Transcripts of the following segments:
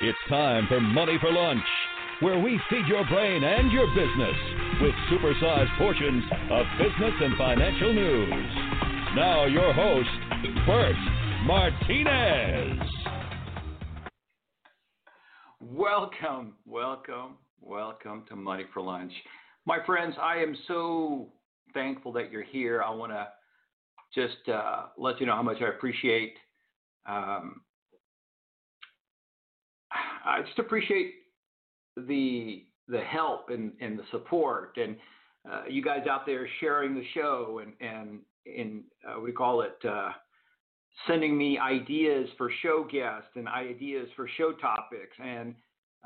It's time for Money for Lunch, where we feed your brain and your business with supersized portions of business and financial news. Now your host, Bert Martinez. Welcome to Money for Lunch. My friends, I am so thankful that you're here. I want to just let you know how much I appreciate I just appreciate the help and the support and you guys out there sharing the show and sending me ideas for show guests and ideas for show topics and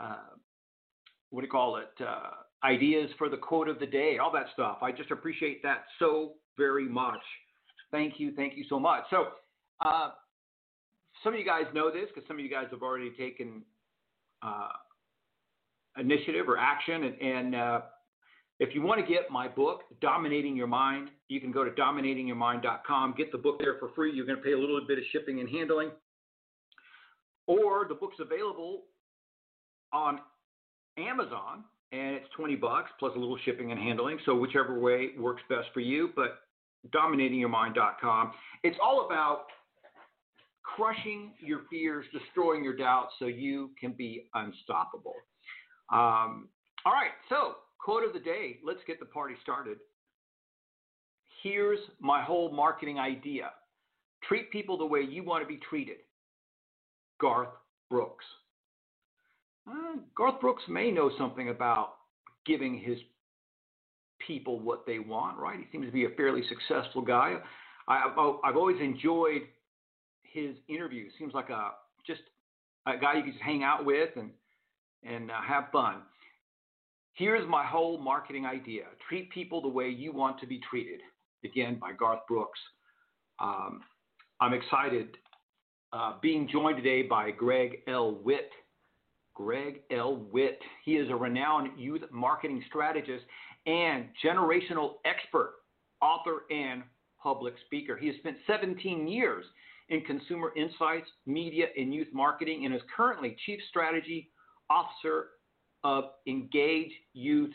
ideas for the quote of the day, all that stuff. I just appreciate that so very much. Thank you so much. So some of you guys know this because some of you guys have already taken initiative or action. And if you want to get my book, Dominating Your Mind, you can go to dominatingyourmind.com, get the book there for free. You're going to pay a little bit of shipping and handling. Or the book's available on Amazon, and it's $20 plus a little shipping and handling. So whichever way works best for you. But dominatingyourmind.com. It's all about crushing your fears, destroying your doubts so you can be unstoppable. All right, so quote of the day. Let's get the party started. Here's my whole marketing idea. Treat people the way you want to be treated. Garth Brooks. Garth Brooks may know something about giving his people what they want, right? He seems to be a fairly successful guy. I've always enjoyed his interviews. Seems like just a guy you can just hang out with and have fun. Here's my whole marketing idea. Treat people the way you want to be treated. Again, by Garth Brooks. I'm excited being joined today by Greg L. Witt. Greg L. Witt. He is a renowned youth marketing strategist and generational expert, author, and public speaker. He has spent 17 years in consumer insights, media, and youth marketing, and is currently Chief Strategy Officer of Engage Youth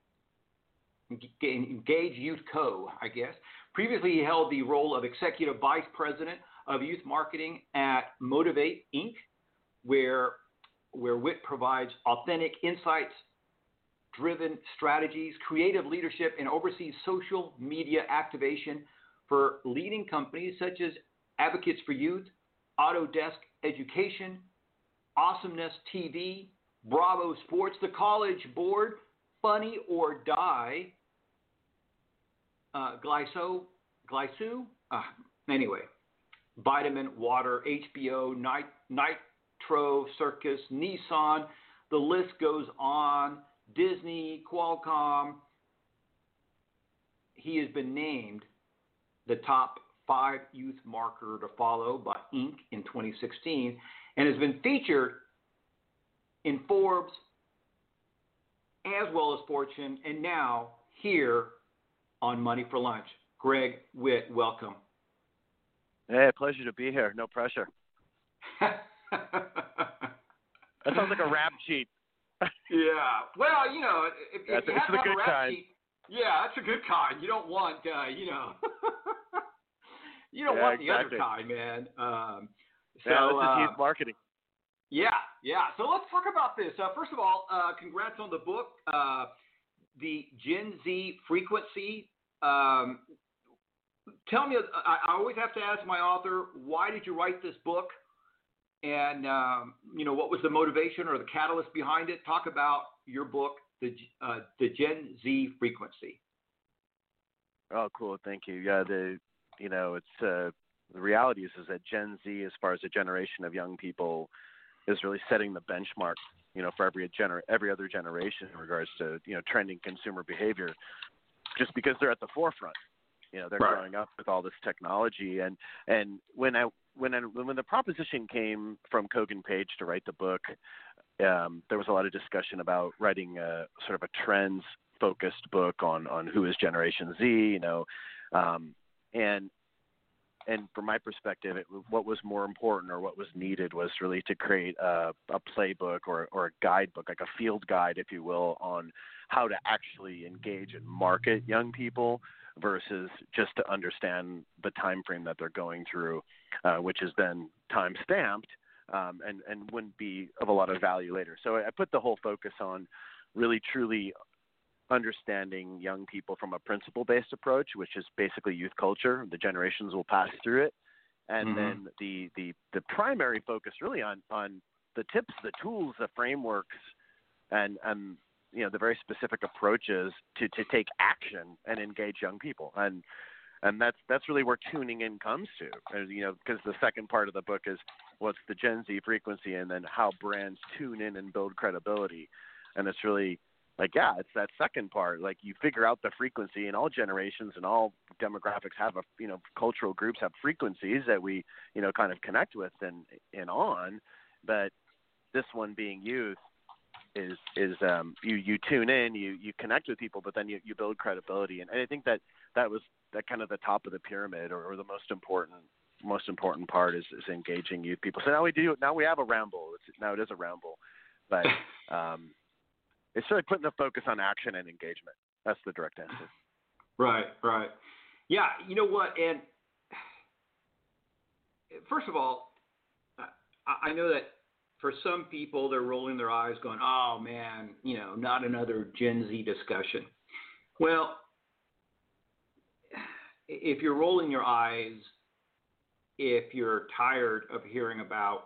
Co., I guess. Previously, he held the role of Executive Vice President of Youth Marketing at Motivate, Inc., where Witt provides authentic insights, driven strategies, creative leadership, and oversees social media activation for leading companies such as Advocates for Youth, Autodesk Education, Awesomeness TV, Bravo Sports, The College Board, Funny or Die, Glyceau, anyway, Vitamin Water, HBO, Nitro Circus, Nissan, the list goes on, Disney, Qualcomm. He has been named the top 5 youth marketer to follow by Inc. in 2016 and has been featured in Forbes as well as Fortune and now here on Money for Lunch. Greg Witt, welcome. Hey, pleasure to be here. No pressure. That sounds like a rap sheet. Yeah. Well, if you have to have a rap kind. sheet, yeah, that's a good kind. You don't want, you don't want the other kind, man. This is youth marketing. Yeah. So let's talk about this. First of all, congrats on the book, The Gen Z Frequency. Tell me, I always have to ask my author, why did you write this book? And, what was the motivation or the catalyst behind it? Talk about your book, The Gen Z Frequency. Oh, cool. Thank you. Yeah, it's the reality is that Gen Z, as far as a generation of young people, is really setting the benchmark, for every other generation in regards to, trending consumer behavior, just because they're at the forefront. They're right. growing up with all this technology. And when the proposition came from Kogan Page to write the book, there was a lot of discussion about writing a sort of a trends-focused book on who is Generation Z, and and from my perspective, what was more important or what was needed was really to create a playbook or a guidebook, like a field guide, if you will, on how to actually engage and market young people versus just to understand the time frame that they're going through, which has been time stamped and wouldn't be of a lot of value later. So I put the whole focus on really truly understanding young people from a principle-based approach, which is basically youth culture. The generations will pass through it. And then the primary focus really on the tips, the tools, the frameworks, and the very specific approaches to take action and engage young people. And that's really where tuning in comes to, because the second part of the book is what's the Gen Z frequency and then how brands tune in and build credibility. And it's really it's that second part. Like you figure out the frequency, and all generations and all demographics have cultural groups have frequencies that we, kind of connect with and on. But this one being youth is you tune in, you connect with people, but then you build credibility. And I think that was that kind of the top of the pyramid or the most important part is engaging youth people. So now we have a ramble. It is a ramble, but, it's really putting the focus on action and engagement. That's the direct answer. Right. Yeah, you know what? And first of all, I know that for some people, they're rolling their eyes going, oh, man, not another Gen Z discussion. Well, if you're rolling your eyes, if you're tired of hearing about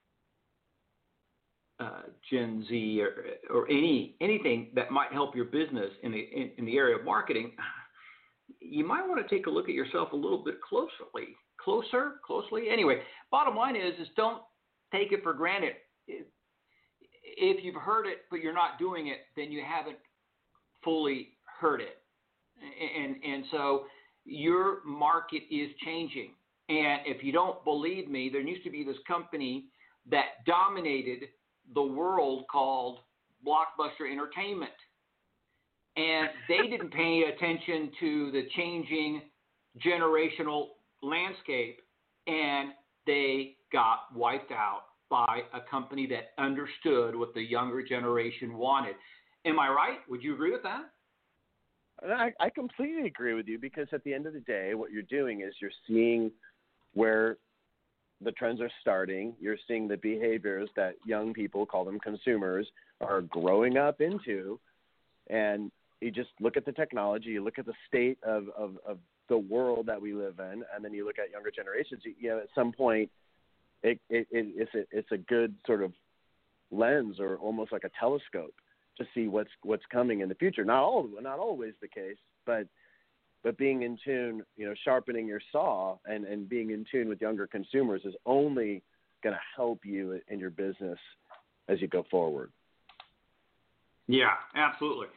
Gen Z or anything that might help your business in the area of marketing, you might want to take a look at yourself a little bit closely. Anyway, bottom line is don't take it for granted. If you've heard it but you're not doing it, then you haven't fully heard it. And so your market is changing. And if you don't believe me, there used to be this company that dominated the world called Blockbuster Entertainment. And they didn't pay attention to the changing generational landscape, and they got wiped out by a company that understood what the younger generation wanted. Am I right? Would you agree with that? I completely agree with you, because at the end of the day, what you're doing is you're seeing where the trends are starting. You're seeing the behaviors that young people, call them consumers, are growing up into. And you just look at the technology, you look at the state of the world that we live in, and then you look at younger generations. At some point, it's a good sort of lens or almost like a telescope to see what's coming in the future. Not always the case, but being in tune, sharpening your saw and being in tune with younger consumers is only going to help you in your business as you go forward. Yeah, absolutely.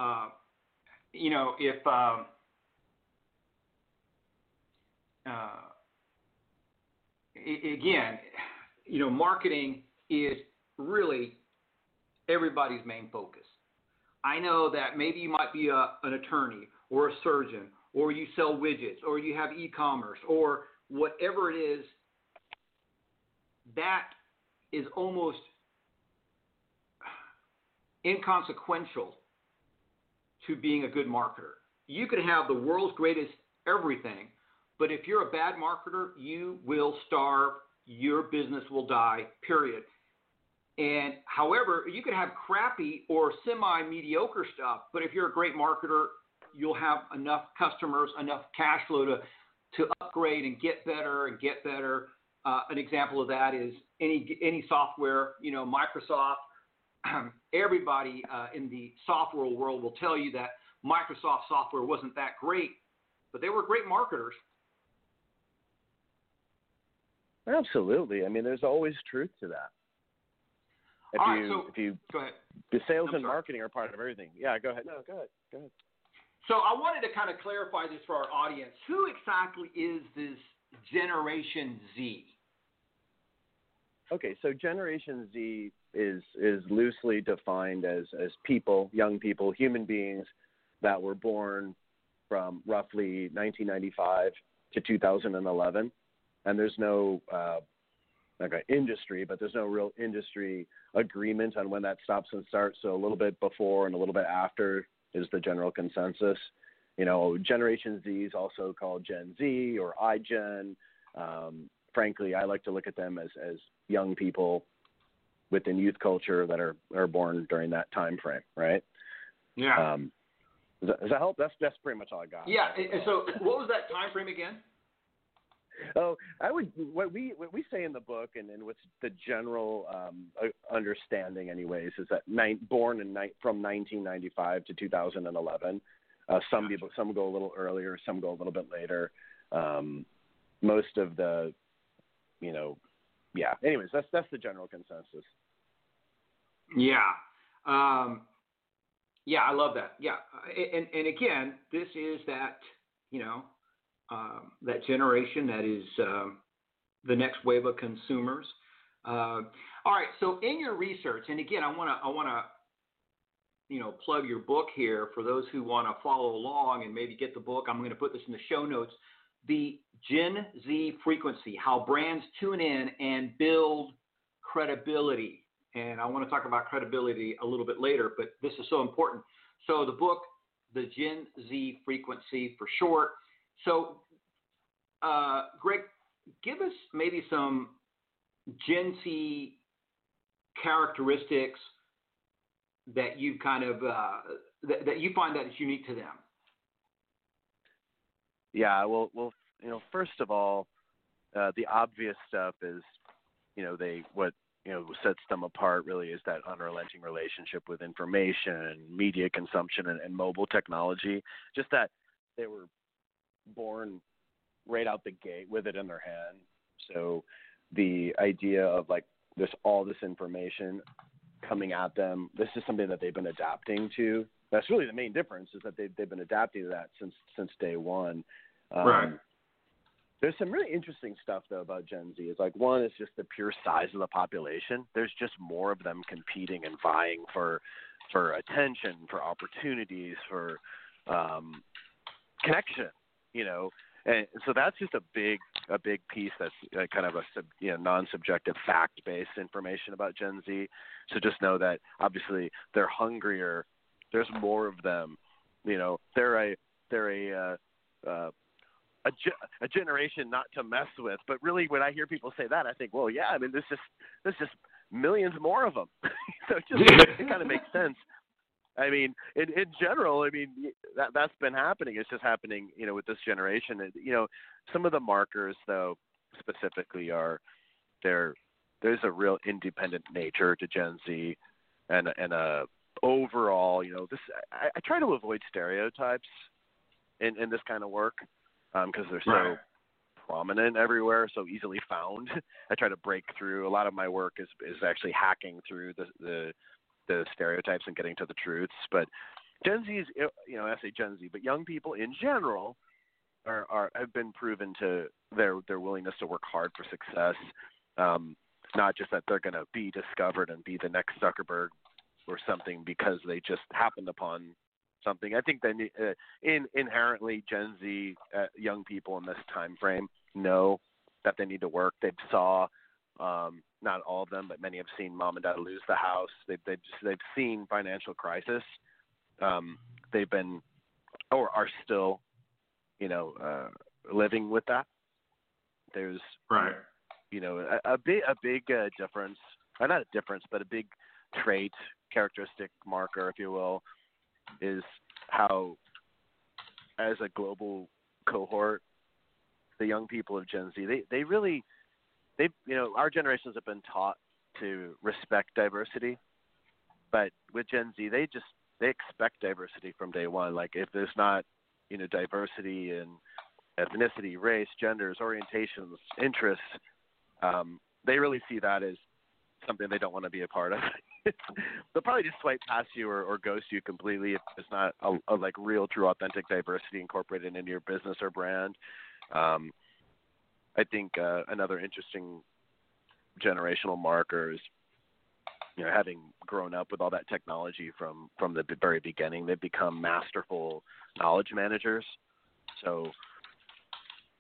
Again, marketing is really everybody's main focus. I know that maybe you might be an attorney or a surgeon, or you sell widgets, or you have e-commerce, or whatever it is, that is almost inconsequential to being a good marketer. You could have the world's greatest everything, but if you're a bad marketer, you will starve, your business will die, period. And however, you could have crappy or semi-mediocre stuff, but if you're a great marketer, you'll have enough customers, enough cash flow to upgrade and get better and get better. An example of that is any software, Microsoft. Everybody in the software world will tell you that Microsoft software wasn't that great, but they were great marketers. Absolutely. I mean, there's always truth to that. Go ahead. The sales and marketing are part of everything. Yeah, go ahead. No, go ahead. So I wanted to kind of clarify this for our audience. Who exactly is this Generation Z? Okay, so Generation Z is loosely defined as people, young people, human beings that were born from roughly 1995 to 2011, and there's no like an industry, but there's no real industry agreement on when that stops and starts. So a little bit before and a little bit after is the general consensus. Generation Z is also called Gen Z or iGen. Frankly, I like to look at them as young people within youth culture that are born during that time frame, right? Yeah. Does that help? That's pretty much all I got. Yeah. And so, what was that time frame again? Oh, what we say in the book, and what's the general understanding, anyways, is that born from 1995 to 2011. Some go a little earlier, some go a little bit later. Most of the, yeah. Anyways, that's the general consensus. Yeah. Yeah, I love that. Yeah, and again, this is that that generation that is the next wave of consumers. All right. So in your research, and again, I want to plug your book here for those who want to follow along and maybe get the book. I'm going to put this in the show notes. The Gen Z Frequency: How Brands Tune In and Build Credibility. And I want to talk about credibility a little bit later, but this is so important. So the book, the Gen Z Frequency for short. So, Greg, give us maybe some Gen Z characteristics that you kind of that you find that is unique to them. Yeah, well, first of all, the obvious stuff is, what sets them apart really is that unrelenting relationship with information, media consumption, and mobile technology. Just that they were born right out the gate with it in their hand. So the idea of like all this information coming at them, this is something that they've been adapting to. That's really the main difference, is that they've been adapting to that since day one. Right. There's some really interesting stuff, though, about Gen Z. It's like, one is just the pure size of the population. There's just more of them competing and vying for attention, for opportunities, for connection, And so that's just a big piece that's kind of a non-subjective fact-based information about Gen Z. So just know that obviously they're hungrier. There's more of them. They're a generation not to mess with. But really, when I hear people say that, I think, well, yeah, I mean, there's just millions more of them. So it kind of makes sense. I mean, in general, I mean, that's been happening. It's just happening, with this generation. Some of the markers, though, specifically there's a real independent nature to Gen Z, and overall, I try to avoid stereotypes in this kind of work, because they're so prominent everywhere, so easily found. I try to break through. A lot of my work is actually hacking through the stereotypes and getting to the truths. But Gen Z is, I say Gen Z, but young people in general have been proven to their willingness to work hard for success. Not just that they're going to be discovered and be the next Zuckerberg or something because they just happened upon something. I think that inherently Gen Z young people in this time frame know that they need to work. They saw. Not all of them, but many have seen mom and dad lose the house. They've seen financial crisis. They've been or are still, living with that. There's a big difference. Not a difference, but a big trait, characteristic marker, if you will, is how, as a global cohort, the young people of Gen Z, they really. Our generations have been taught to respect diversity, but with Gen Z, they expect diversity from day one. Like, if there's not, diversity in ethnicity, race, genders, orientations, interests, they really see that as something they don't want to be a part of. They'll probably just swipe past you or ghost you completely if there's not a like real, true, authentic diversity incorporated into your business or brand. I think another interesting generational marker is, having grown up with all that technology from the very beginning, they've become masterful knowledge managers. So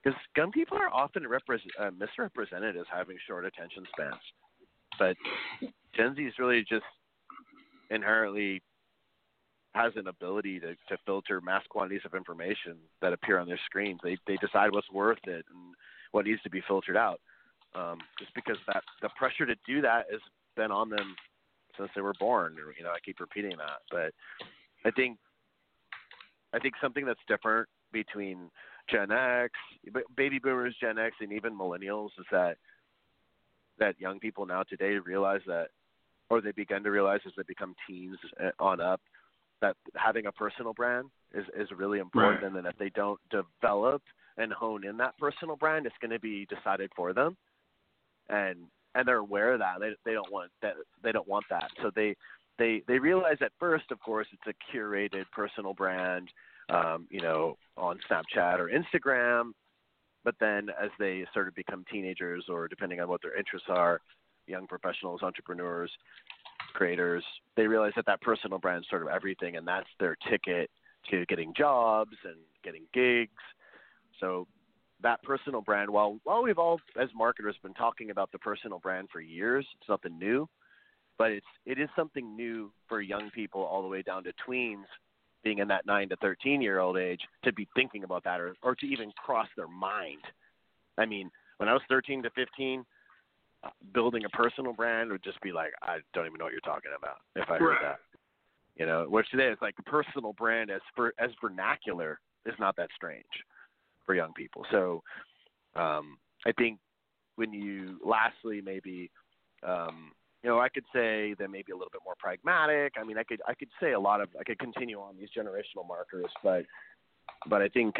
because young people are often misrepresented as having short attention spans, but Gen Z is really just inherently has an ability to filter mass quantities of information that appear on their screens. They decide what's worth it and what needs to be filtered out. Just because that the pressure to do that has been on them since they were born. You know, I keep repeating that, but I think something that's different between Gen X, baby boomers, Gen X, and even millennials is that young people now today realize that, or they begin to realize as they become teens on up, that having a personal brand is really important, right. And then if they don't develop and hone in that personal brand, it's going to be decided for them, and they're aware of that. They don't want that. They don't want that. So they realize at first, of course, it's a curated personal brand, you know, on Snapchat or Instagram. But then as they sort of become teenagers, or depending on what their interests are, young professionals, entrepreneurs, creators, they realize that personal brand is sort of everything, and that's their ticket to getting jobs and getting gigs. So that personal brand, while we've all as marketers been talking about the personal brand for years, it's nothing new, but it is something new for young people all the way down to tweens being in that 9 to 13-year-old age to be thinking about that or to even cross their mind. I mean, when I was 13 to 15, building a personal brand would just be like, I don't even know what you're talking about if I heard that. You know, which today it's like personal brand as vernacular is not that strange for young people. So I think when you lastly maybe you know, I could say that maybe a little bit more pragmatic. I mean, I could say I could continue on these generational markers, but I think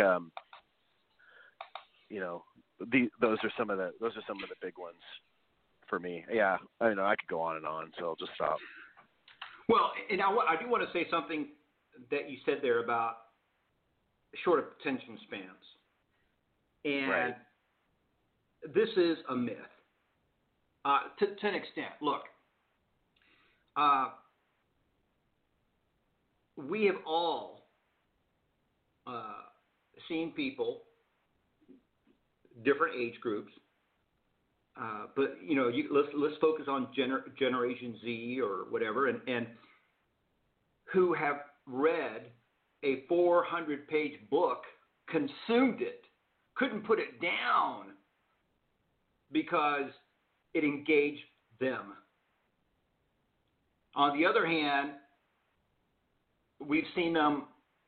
you know, those are some of the big ones for me. Yeah, I know I could go on and on, so I'll just stop. Well, and I do want to say something that you said there about short attention spans. And right. This is a myth to an extent. Look, we have all seen people, different age groups, but you know, let's focus on Generation Z or whatever, and who have read a 400-page book, consumed it, couldn't put it down because it engaged them. On the other hand, we've seen them,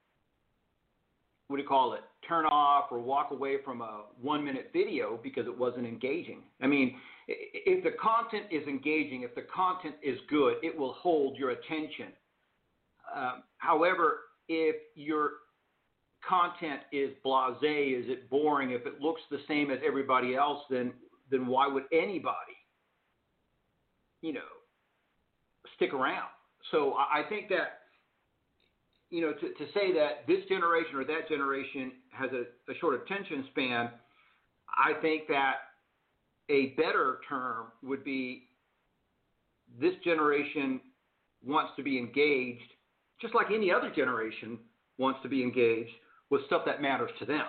turn off or walk away from a 1-minute video because it wasn't engaging. I mean, if the content is engaging, if the content is good, it will hold your attention. However, if your content is blasé, is it boring, if it looks the same as everybody else, then why would anybody, you know, stick around? So I think that, you know, to say that this generation or that generation has a short attention span, I think that a better term would be this generation wants to be engaged, just like any other generation wants to be engaged with stuff that matters to them.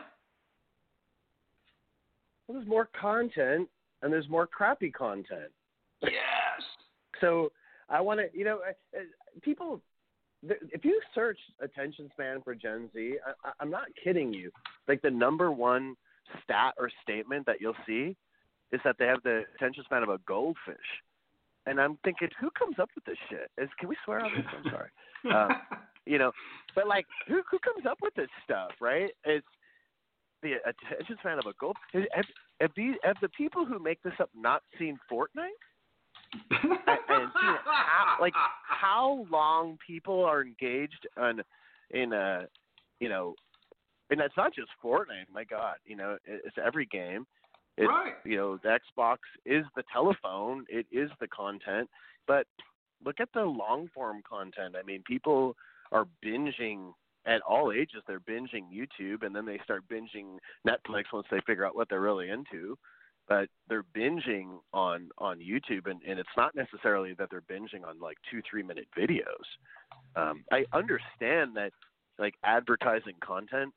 Well, there's more content and there's more crappy content. Yes. So I want to, you know, people, if you search attention span for Gen Z, I'm not kidding you. Like the number one stat or statement that you'll see is that they have the attention span of a goldfish. And I'm thinking, who comes up with this shit? Can we swear on this? I'm sorry. You know, but like, who comes up with this stuff, right? It's the attention span of a goldfish. Have the people who make this up not seen Fortnite? and seen how long people are engaged in a, you know, and it's not just Fortnite. My God, you know, it's every game. It's, right. You know, the Xbox is the telephone. It is the content. But look at the long form content. I mean, people are binging at all ages. They're binging YouTube, and then they start binging Netflix once they figure out what they're really into. But they're binging on YouTube, and it's not necessarily that they're binging on like 2-3 minute videos. I understand that like advertising content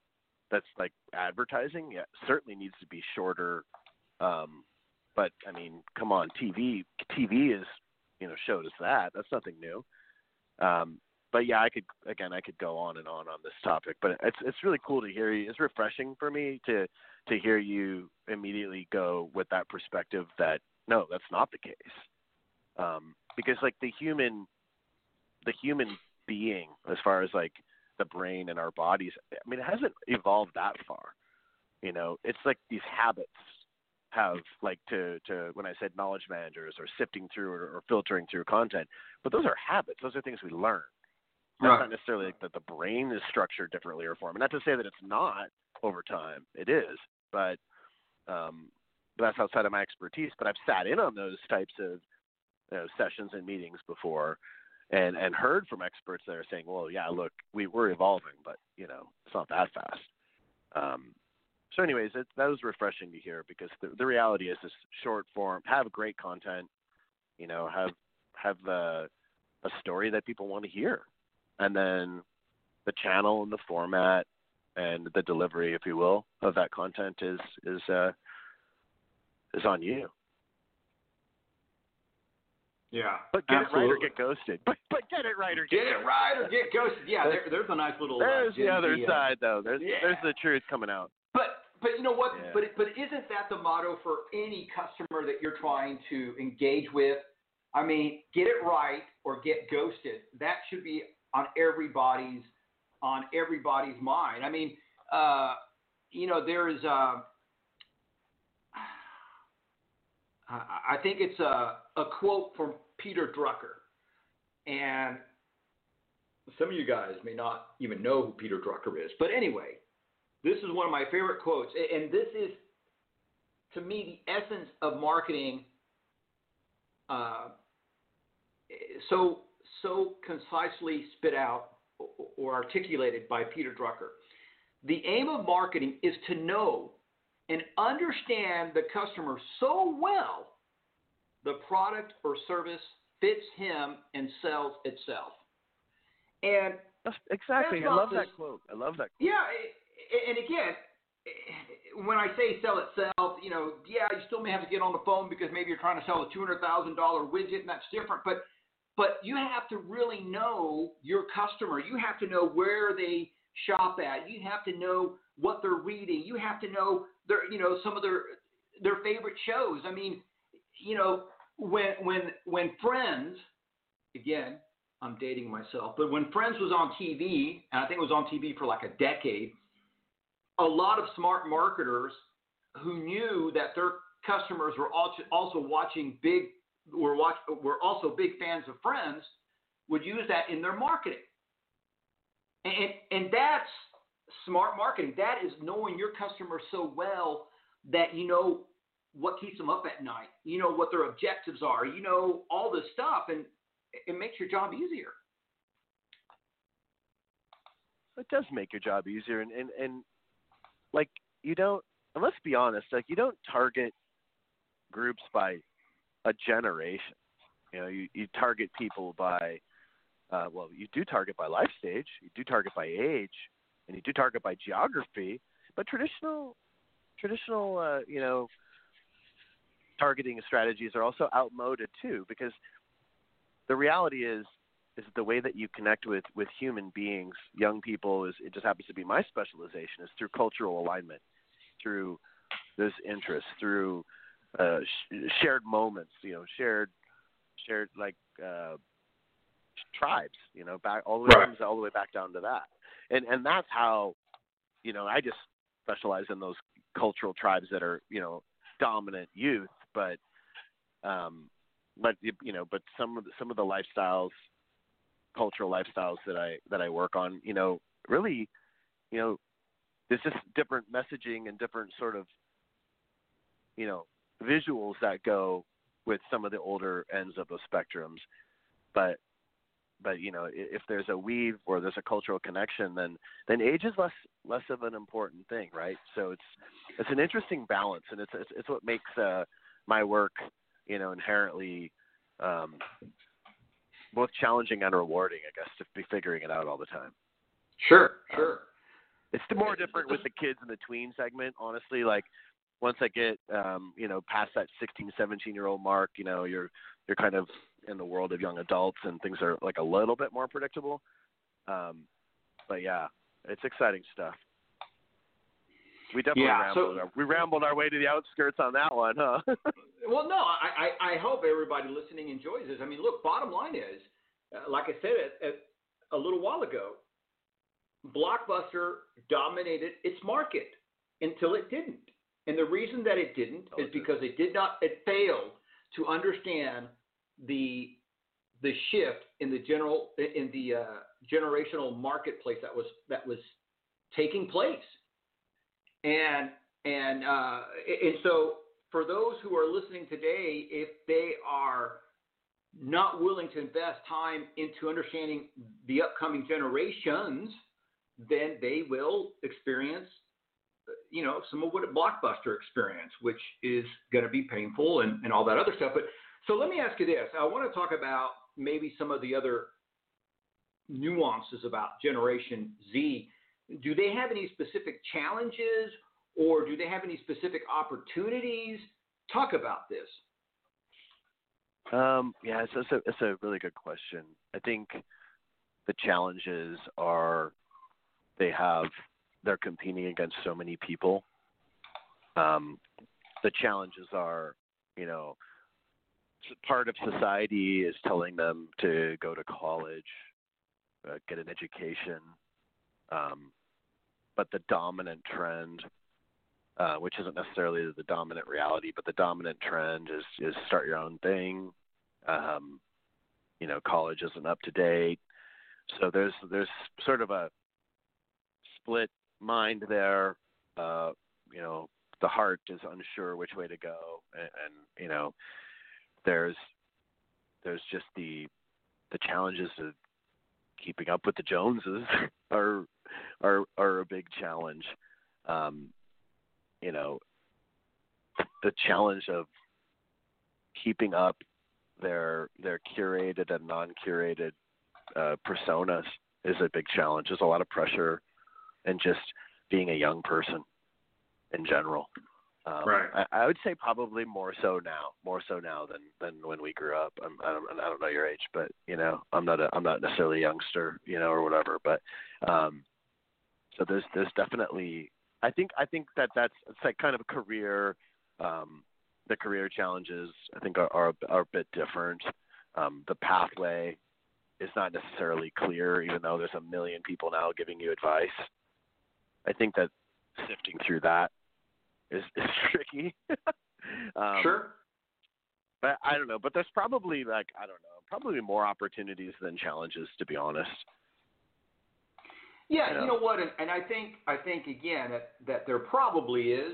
that's like advertising, yeah, certainly needs to be shorter. But I mean, come on, TV is, showed us that. That's nothing new. But yeah, I could go on and on this topic, but it's really cool to hear you. It's refreshing for me to hear you immediately go with that perspective that no, that's not the case. Because like the human being, as far as like the brain and our bodies, I mean, it hasn't evolved that far. It's like these habits have, like, to when I said knowledge managers or sifting through or filtering through content, but those are habits. Those are things we learn. That's not necessarily like that the brain is structured differently or formed. Not to say that it's not over time. It is, but that's outside of my expertise. But I've sat in on those types of sessions and meetings before, and heard from experts that are saying, well, yeah, look, we're evolving, but it's not that fast. So anyways, that was refreshing to hear, because the reality is this short form, have great content, have a story that people want to hear. And then the channel and the format and the delivery, if you will, of that content is on you. Yeah, but get it right or get ghosted. But get it right or get it right or get ghosted. Yeah, there's a nice little. There's the other side, though. There's the truth coming out. But you know what? Yeah. But isn't that the motto for any customer that you're trying to engage with? I mean, get it right or get ghosted. That should be on everybody's mind. I mean, there is I think it's a quote from Peter Drucker, and some of you guys may not even know who Peter Drucker is. But anyway, this is one of my favorite quotes, and this is, to me, the essence of marketing. So concisely spit out or articulated by Peter Drucker. The aim of marketing is to know and understand the customer so well the product or service fits him and sells itself. And exactly, I love that quote. Yeah, and again, when I say sell itself, you still may have to get on the phone because maybe you're trying to sell a $200,000 widget, and that's different. But you have to really know your customer. You have to know where they shop at. You have to know what they're reading. You have to know some of their favorite shows. I mean, when Friends, again, I'm dating myself, but when Friends was on TV, and I think it was on TV for like a decade, a lot of smart marketers who knew that their customers were also were also big fans of Friends would use that in their marketing. And that's smart marketing. That is knowing your customer so well that you know what keeps them up at night. You know what their objectives are. You know all this stuff, and it makes your job easier. It does make your job easier, and like, you don't, and let's be honest, like, you don't target groups by a generation. You target people by, you do target by life stage, you do target by age, and you do target by geography. But traditional, targeting strategies are also outmoded too, because the reality is the way that you connect with human beings, young people, it just happens to be my specialization, is through cultural alignment, through those interests, through shared moments, shared like tribes, back all the way back down to that, and that's how, I just specialize in those cultural tribes that are, dominant youth, but some of the lifestyles, cultural lifestyles that I work on, really, there's just different messaging and different sort of, visuals that go with some of the older ends of those spectrums. But if there's a weave or there's a cultural connection, then age is less of an important thing, right? So it's an interesting balance, and it's what makes my work, inherently both challenging and rewarding, I guess, to be figuring it out all the time. Sure. It's more different with the kids in the tween segment, honestly. Like once I get, past that 16, 17-year-old mark, you're kind of in the world of young adults and things are like a little bit more predictable. But yeah, it's exciting stuff. We definitely rambled our way to the outskirts on that one, huh? Well, no, I hope everybody listening enjoys this. I mean, look, bottom line is, like I said a little while ago, Blockbuster dominated its market until it didn't. And the reason that it didn't is because it failed to understand the shift in the generational marketplace that was taking place. And so for those who are listening today, if they are not willing to invest time into understanding the upcoming generations, then they will experience, some of what a Blockbuster experience, which is going to be painful and all that other stuff. But so let me ask you this. I want to talk about maybe some of the other nuances about Generation Z. Do they have any specific challenges or do they have any specific opportunities? Talk about this. It's a really good question. I think the challenges are they're competing against so many people. The challenges are, part of society is telling them to go to college, get an education. But the dominant trend, which isn't necessarily the dominant reality, but the dominant trend is start your own thing. College isn't up to date. So there's sort of a split mind there. The heart is unsure which way to go, and there's just the challenges of keeping up with the Joneses are a big challenge. The challenge of keeping up their curated and non-curated personas is a big challenge. There's a lot of pressure, and just being a young person in general. Right. I would say probably more so now than when we grew up. I don't know your age, but I'm not necessarily a youngster, or whatever. But so there's definitely I think that's it's like kind of a career. The career challenges I think are a bit different. The pathway is not necessarily clear, even though there's a million people now giving you advice. I think that sifting through that is tricky. Sure. But I don't know. But there's probably probably more opportunities than challenges, to be honest. Yeah, you know what? And I think again that there probably is.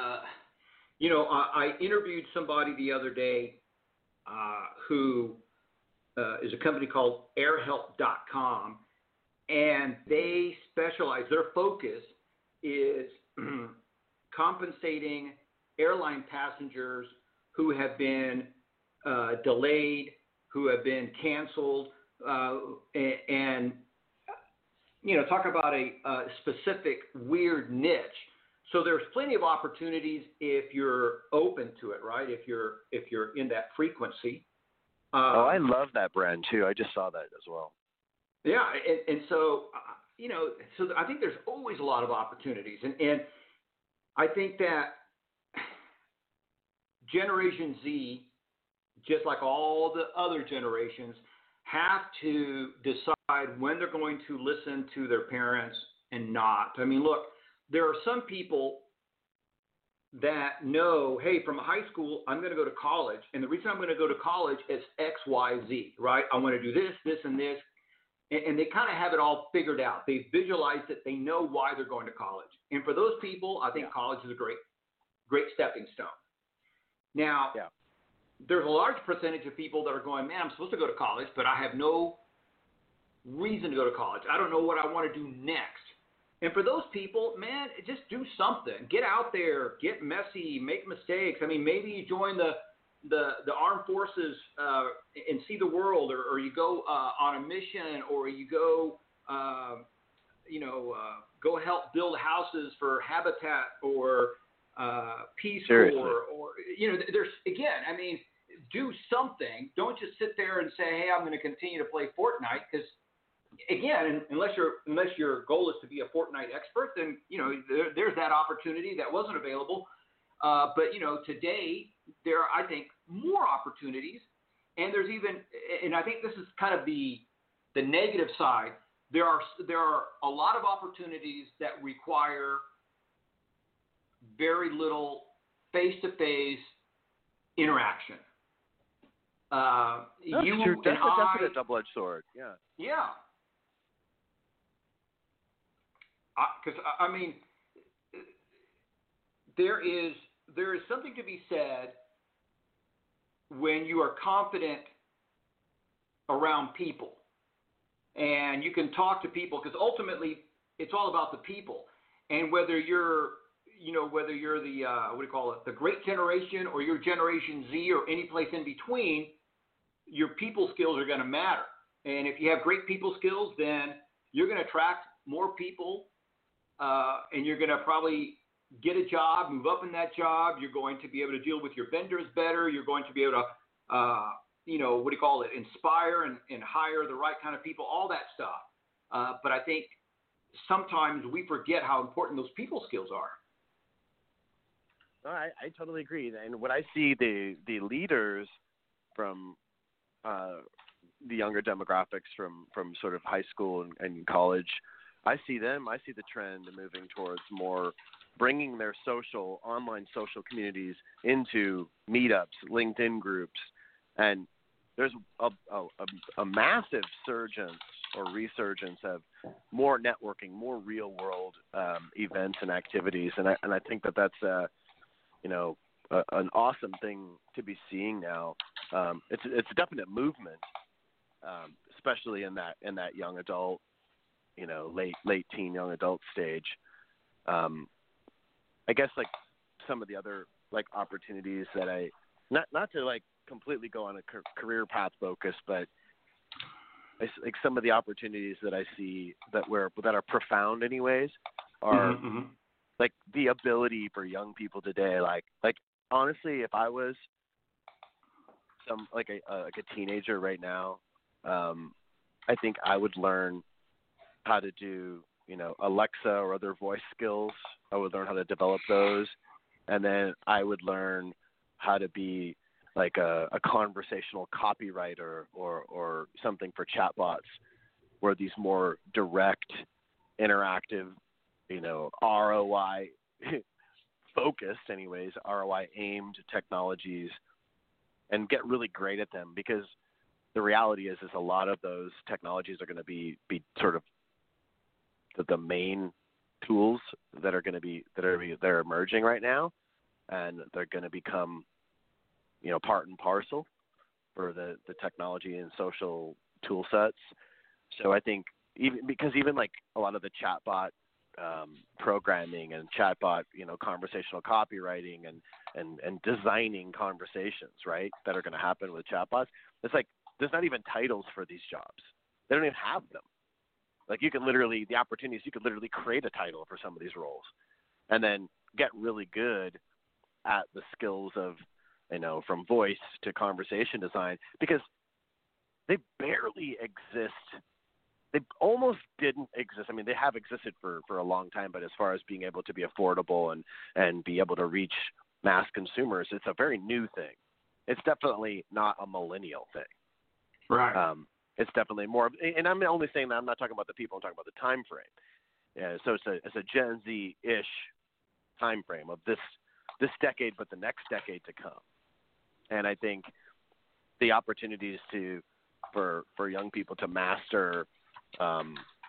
I interviewed somebody the other day who is a company called airhelp.com, and they specialize, their focus is compensating airline passengers who have been delayed, who have been canceled, and talk about a specific weird niche. So there's plenty of opportunities if you're open to it, right? If you're in that frequency. I love that brand too. I just saw that as well. Yeah, and so so I think there's always a lot of opportunities, and I think that Generation Z, just like all the other generations, have to decide when they're going to listen to their parents and not. I mean, look, there are some people that know, hey, from high school, I'm going to go to college. And the reason I'm going to go to college is X, Y, Z, right? I want to do this, this, and this. And they kind of have it all figured out. They visualize it. They know why they're going to college. And for those people, I think college is a great stepping stone. Now, there's a large percentage of people that are going, man, I'm supposed to go to college, but I have no reason to go to college. I don't know what I want to do next. And for those people, man, just do something. Get out there, get messy, make mistakes. I mean, maybe you join the armed forces and see the world, or you go on a mission, or you go go help build houses for Habitat or Peace Seriously. Corps, or there's again. I mean, do something. Don't just sit there and say, "Hey, I'm going to continue to play Fortnite," because again, unless your goal is to be a Fortnite expert, then there's that opportunity that wasn't available. But today there are, I think, more opportunities, and there's even, and I think this is kind of the negative side. There are a lot of opportunities that require very little face-to-face interaction. That's true. That's definitely a double-edged sword. Yeah. Yeah. Because I mean, there is something to be said when you are confident around people, and you can talk to people, because ultimately it's all about the people. And whether you're the the great generation, or you're Generation Z, or any place in between, your people skills are going to matter. And if you have great people skills, then you're going to attract more people, and you're going to probably get a job, move up in that job. You're going to be able to deal with your vendors better. You're going to be able to, inspire and hire the right kind of people, all that stuff. But I think sometimes we forget how important those people skills are. No, I totally agree. And when I see the leaders from the younger demographics from sort of high school and college, I see the trend moving towards more bringing their online social communities into meetups, LinkedIn groups, and there's a massive resurgence of more networking, more real world events and activities, and I think that's an awesome thing to be seeing now. It's a definite movement, especially in that young adult, late teen, young adult stage. I guess like some of the other like opportunities that I not to like completely go on a career path focus, but like some of the opportunities that I see that are profound anyways are like the ability for young people today. Like honestly, if I was like a teenager right now, I think I would learn how to do Alexa or other voice skills. I would learn how to develop those, and then I would learn how to be like a conversational copywriter or something for chatbots, where these more direct, interactive, ROI focused, anyways, ROI aimed technologies, and get really great at them. Because the reality is a lot of those technologies are going to be sort of the main tools that are emerging right now, and they're going to become part and parcel for the technology and social tool sets. So I think even like a lot of the chatbot programming and chatbot conversational copywriting and designing conversations, right, that are going to happen with chatbots, it's like there's not even titles for these jobs. They don't even have them. Like you could literally create a title for some of these roles, and then get really good at the skills of from voice to conversation design, because they barely exist. They almost didn't exist. I mean, they have existed for a long time, but as far as being able to be affordable and be able to reach mass consumers, it's a very new thing. It's definitely not a millennial thing. Right. It's definitely more, and I'm only saying that, I'm not talking about the people, I'm talking about the time frame. Yeah, so it's a Gen Z-ish time frame of this decade, but the next decade to come. And I think the opportunities for young people to master a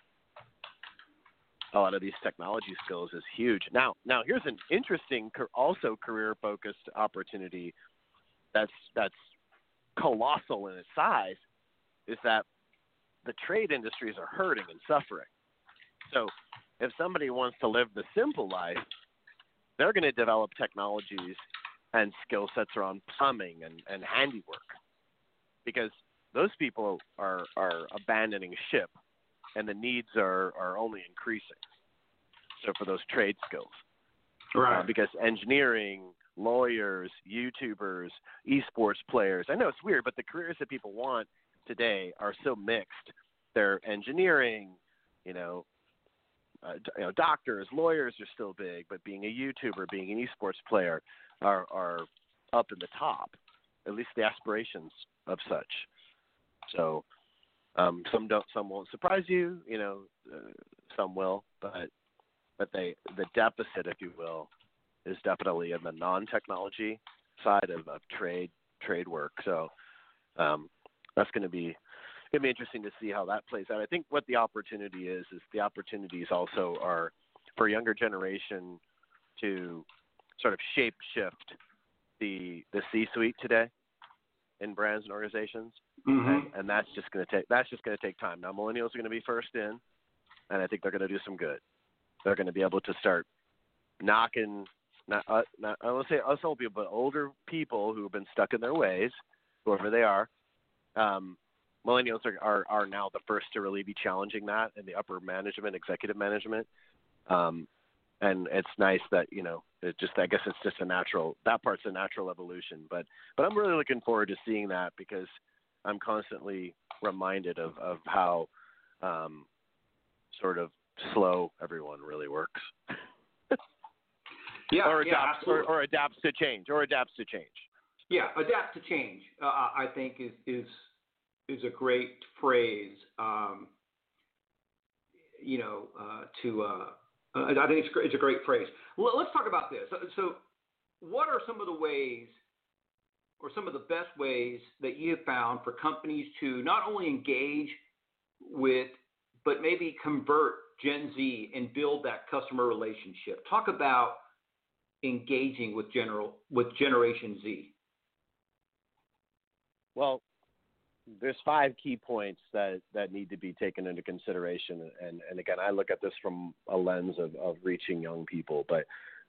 lot of these technology skills is huge. Now here's an interesting, also career-focused opportunity that's colossal in its size, is that the trade industries are hurting and suffering. So if somebody wants to live the simple life, they're going to develop technologies and skill sets around plumbing and handiwork, because those people are abandoning ship, and the needs are only increasing. So for those trade skills. Right. Because engineering, lawyers, YouTubers, esports players, I know it's weird, but the careers that people want today are so mixed. They're engineering, doctors, lawyers are still big, but being a YouTuber, being an esports player are up in the top, at least the aspirations of such. So some won't surprise you, some will, but the deficit, if you will, is definitely in the non-technology side of trade work. So that's going to be interesting to see how that plays out. I think what the opportunity is the opportunities also are for a younger generation to sort of shape shift the C-suite today in brands and organizations, and that's just going to take time. Now millennials are going to be first in, and I think they're going to do some good. They're going to be able to start knocking, I won't say us old people, but older people who have been stuck in their ways, whoever they are. Millennials are now the first to really be challenging that in the upper management, executive management. And it's nice that, I guess it's just that part's a natural evolution. But I'm really looking forward to seeing that because I'm constantly reminded of how sort of slow everyone really works. Or adapts to change. Yeah, adapt to change. I think is a great phrase. I think it's a great phrase. Let's talk about this. So, what are some of the ways, or some of the best ways that you have found for companies to not only engage with, but maybe convert Gen Z and build that customer relationship? Talk about engaging with Generation Z. Well, there's 5 key points that need to be taken into consideration. And again, I look at this from a lens of reaching young people. But,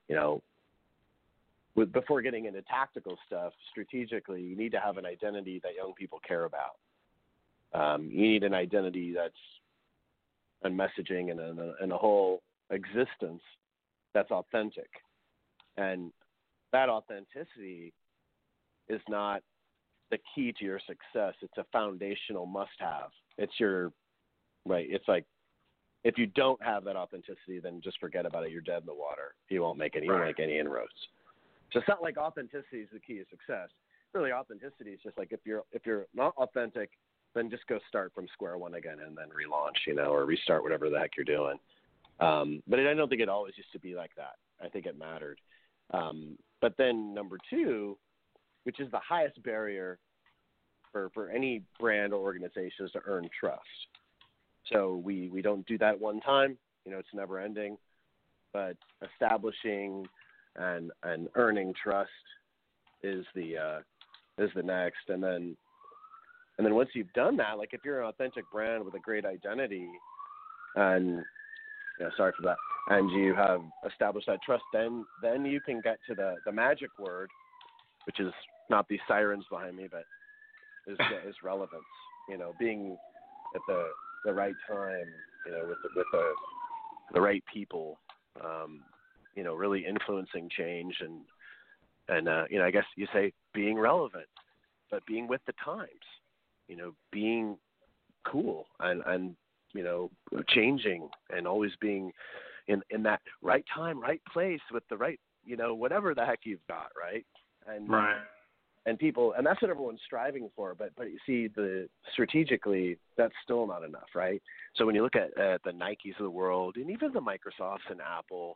before getting into tactical stuff, strategically, you need to have an identity that young people care about. You need an identity that's and messaging and a whole existence that's authentic. And that authenticity is not the key to your success. It's a foundational must-have. It's like if you don't have that authenticity, then just forget about it. You're dead in the water. You won't make any inroads. So it's not like authenticity is the key to success. Really, authenticity is just like if you're not authentic, then just go start from square one again and then relaunch, or restart whatever the heck you're doing. But I don't think it always used to be like that. I think it mattered. But then number 2, which is the highest barrier for any brand or organization, is to earn trust. So we don't do that one time. It's never ending. But establishing and earning trust is the next. And then once you've done that, like if you're an authentic brand with a great identity, and sorry for that, and you have established that trust, then you can get to the magic word, which is not these sirens behind me, but is relevance. Being at the right time, with the right people, really influencing change and I guess you say being relevant, but being with the times, being cool and changing and always being in that right time, right place with the right, whatever the heck you've got, right? And people, and that's what everyone's striving for. But you see, strategically, that's still not enough, right? So when you look at the Nikes of the world, and even the Microsofts and Apple,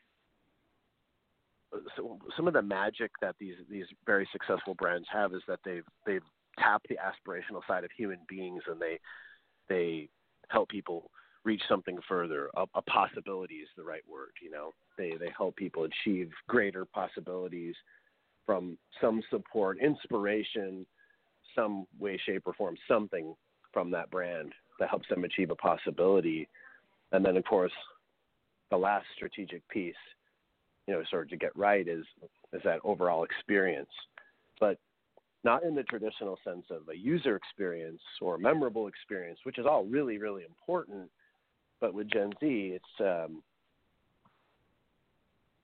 so some of the magic that these very successful brands have is that they've tapped the aspirational side of human beings, and they help people reach something further. A possibility is the right word. They help people achieve greater possibilities from some support, inspiration, some way, shape, or form, something from that brand that helps them achieve a possibility. And then, of course, the last strategic piece, sort of to get right is that overall experience, but not in the traditional sense of a user experience or a memorable experience, which is all really, really important. But with Gen Z,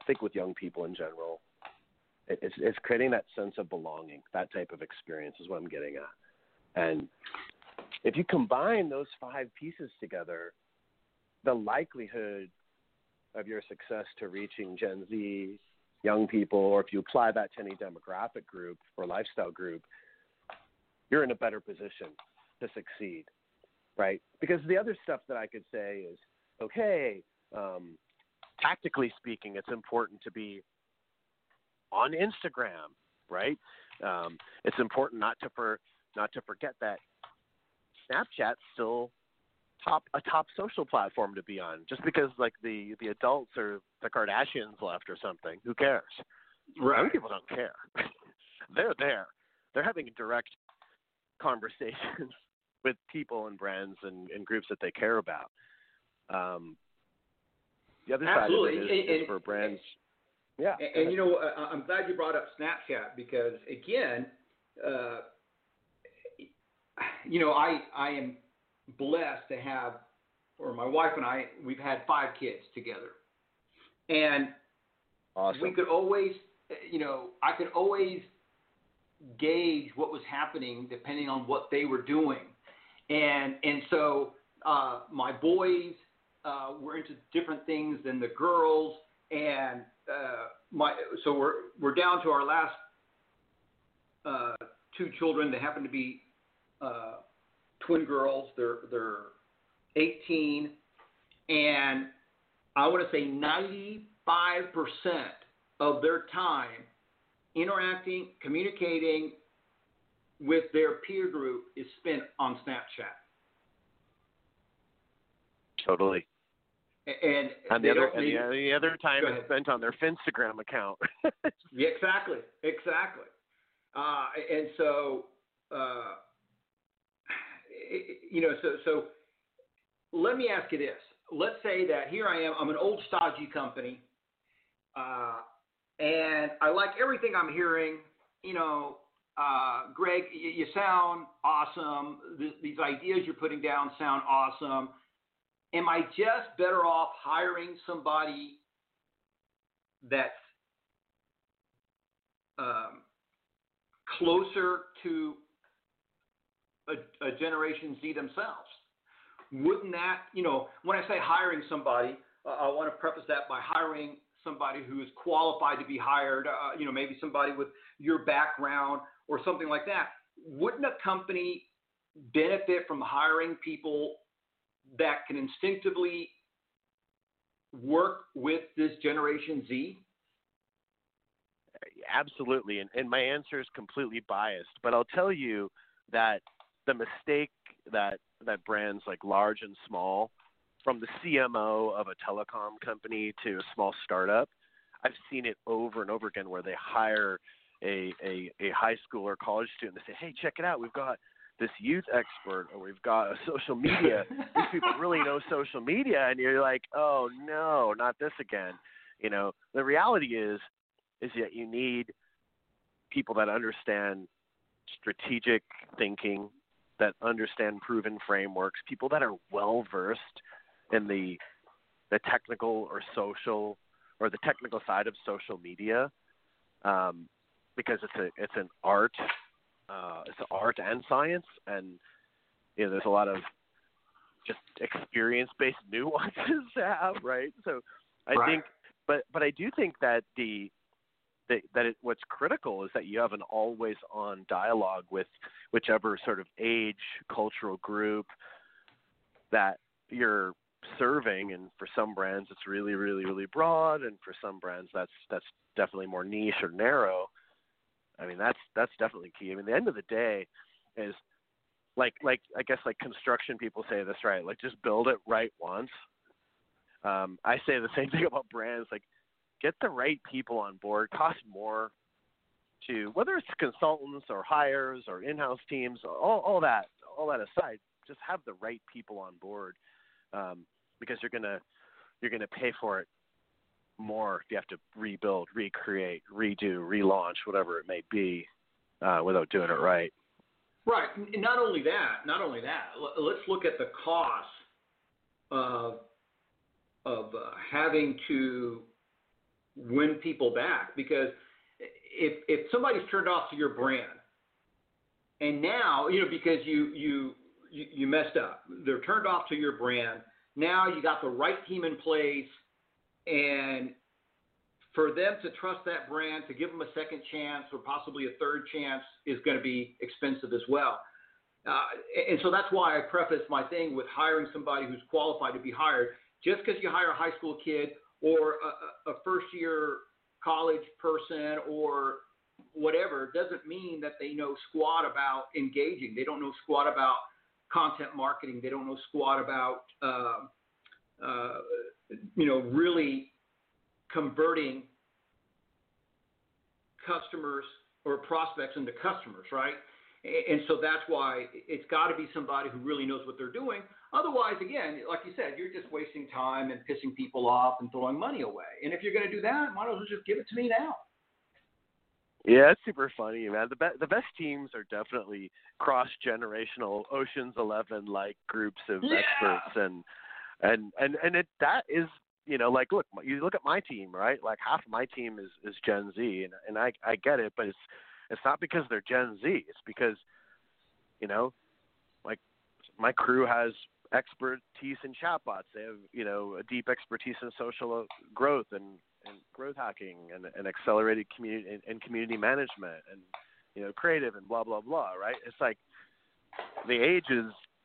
think with young people in general, it's creating that sense of belonging. That type of experience is what I'm getting at. And if you combine those 5 pieces together, the likelihood of your success to reaching Gen Z, young people, or if you apply that to any demographic group or lifestyle group, you're in a better position to succeed, right? Because the other stuff that I could say is, okay, tactically speaking, it's important to be on Instagram, right? It's important not to forget that Snapchat's still a top social platform to be on. Just because like the adults or the Kardashians left or something, who cares? Right. Young people don't care. They're there. They're having direct conversations with people and brands and groups that they care about. The other side of it is for brands. Yeah. And I'm glad you brought up Snapchat because, again, I am blessed to have, or my wife and I, we've had 5 kids together. And awesome. We could always, I could always gauge what was happening depending on what they were doing. And so my boys were into different things than the girls. And so we're down to our last 2 children. They happen to be twin girls. They're 18, and I want to say 95% of their time interacting, communicating with their peer group is spent on Snapchat. Totally. And the other time is spent on their Finstagram account. Yeah, exactly. And so, so let me ask you this. Let's say that here I am. I'm an old stodgy company, and I like everything I'm hearing. Greg, you sound awesome. These ideas you're putting down sound awesome. Am I just better off hiring somebody that's closer to a Generation Z themselves? Wouldn't that, when I say hiring somebody, I want to preface that by hiring somebody who is qualified to be hired, maybe somebody with your background or something like that. Wouldn't a company benefit from hiring people that can instinctively work with this Generation Z? Absolutely. And my answer is completely biased, but I'll tell you that the mistake that brands like large and small, from the CMO of a telecom company to a small startup, I've seen it over and over again where they hire a high school or college student. They say, hey, check it out. We've got this youth expert, or we've got a social media. These people really know social media. And you're like, oh, no, not this again. The reality is that you need people that understand strategic thinking, that understand proven frameworks, people that are well-versed in the technical or social, or the technical side of social media, because it's an art. It's art and science, and there's a lot of just experience-based nuances to have, right? So I think, but I do think that what's critical is that you have an always-on dialogue with whichever sort of age, cultural group that you're serving. And for some brands, it's really, really, really broad, and for some brands, that's definitely more niche or narrow. I mean, that's definitely key. I mean, the end of the day is like I guess like construction people say this, right? Like, just build it right once. I say the same thing about brands. Like, get the right people on board. Costs more to, whether it's consultants or hires or in-house teams, all that aside, just have the right people on board, because you're gonna pay for it more if you have to rebuild, recreate, redo, relaunch, whatever it may be, without doing it right. Right. Not only that. Let's look at the cost of having to win people back, because if somebody's turned off to your brand, and now, because you messed up, they're turned off to your brand. Now you got the right team in place, and for them to trust that brand, to give them a second chance or possibly a third chance, is going to be expensive as well. And so that's why I preface my thing with hiring somebody who's qualified to be hired. Just because you hire a high school kid or a first-year college person or whatever doesn't mean that they know squat about engaging. They don't know squat about content marketing. They don't know squat about, really converting customers or prospects into customers, right? And so that's why it's got to be somebody who really knows what they're doing. Otherwise, again, like you said, you're just wasting time and pissing people off and throwing money away. And if you're going to do that, why don't you just give it to me now? Yeah, it's super funny, man. The best teams are definitely cross-generational, Ocean's 11-like groups of experts, and that is, like, look, you look at my team, right? Like half of my team is Gen Z, and I get it, but it's not because they're Gen Z. It's because, like my crew has expertise in chatbots. They have, a deep expertise in social growth and growth hacking and accelerated community management and, creative and blah, blah, blah, right? It's like the age is,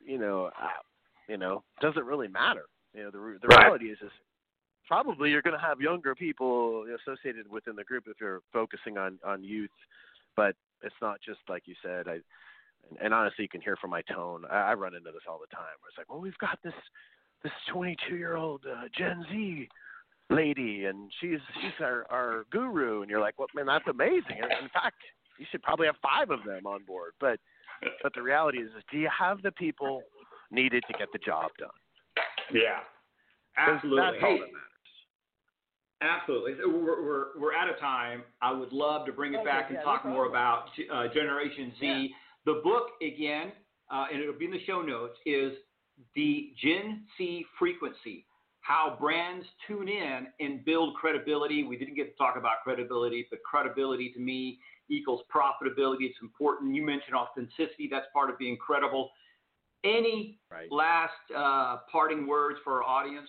doesn't really matter. The reality is probably you're going to have younger people associated within the group if you're focusing on youth, but it's not just like you said. And honestly, you can hear from my tone. I run into this all the time. Where it's like, well, we've got this 22-year-old Gen Z lady, and she's our guru, and you're like, well, man, that's amazing. In fact, you should probably have 5 of them on board. But the reality is, do you have the people needed to get the job done? Yeah, absolutely. That's all that matters. Absolutely. We're out of time. I would love to bring it back and talk more about Generation Z. Yeah. The book, again, and it'll be in the show notes, is The Gen Z Frequency: How Brands Tune In and Build Credibility. We didn't get to talk about credibility, but credibility to me equals profitability. It's important. You mentioned authenticity. That's part of being credible. Any last parting words for our audience?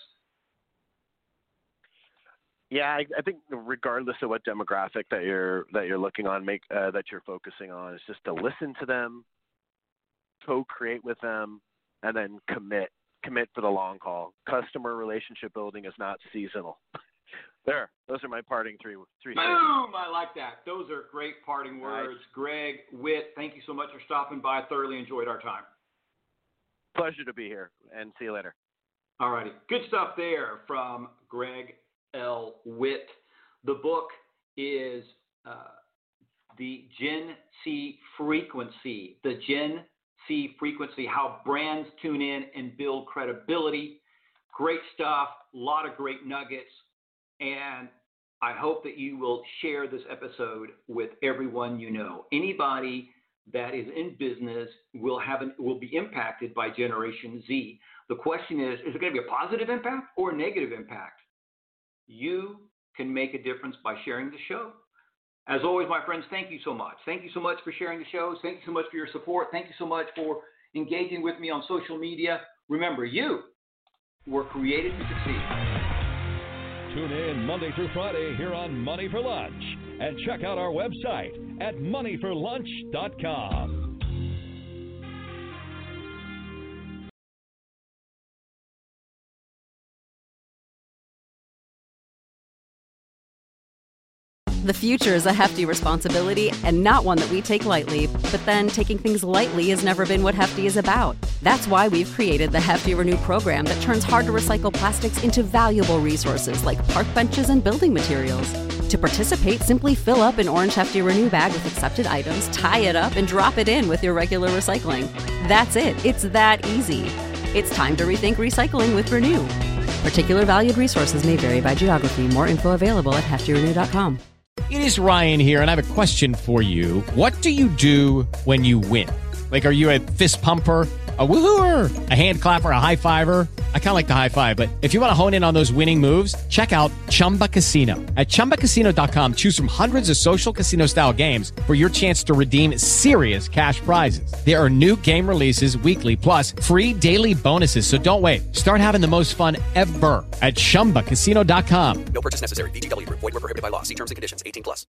Yeah, I think regardless of what demographic that you're looking on, that you're focusing on, is just to listen to them, co-create with them, and then commit for the long haul. Customer relationship building is not seasonal. Those are my parting three. Boom! I like that. Those are great parting words. Right. Greg Witt, thank you so much for stopping by. I thoroughly enjoyed our time. Pleasure to be here, and see you later. All righty. Good stuff there from Greg L. Witt. The book is The Gen Z Frequency. The Gen Z Frequency: How Brands Tune In and Build Credibility. Great stuff. A lot of great nuggets. And I hope that you will share this episode with everyone you know. Anybody that is in business will be impacted by Generation Z. The question is it going to be a positive impact or a negative impact? You can make a difference by sharing the show. As always, my friends, thank you so much. Thank you so much for sharing the shows. Thank you so much for your support. Thank you so much for engaging with me on social media. Remember, you were created to succeed. Tune in Monday through Friday here on Money for Lunch, and check out our website at moneyforlunch.com. The future is a hefty responsibility and not one that we take lightly. But then taking things lightly has never been what Hefty is about. That's why we've created the Hefty Renew program that turns hard-to-recycle plastics into valuable resources like park benches and building materials. To participate, simply fill up an orange Hefty Renew bag with accepted items, tie it up, and drop it in with your regular recycling. That's it. It's that easy. It's time to rethink recycling with Renew. Particular valued resources may vary by geography. More info available at heftyrenew.com. It is Ryan here, and I have a question for you. What do you do when you win? Like, are you a fist pumper? A woohooer, a hand clapper, a high fiver. I kind of like the high five, but if you want to hone in on those winning moves, check out Chumba Casino. At ChumbaCasino.com, choose from hundreds of social casino style games for your chance to redeem serious cash prizes. There are new game releases weekly, plus free daily bonuses. So don't wait. Start having the most fun ever at ChumbaCasino.com. No purchase necessary. VGW Group. Void where prohibited by law. See terms and conditions. 18+.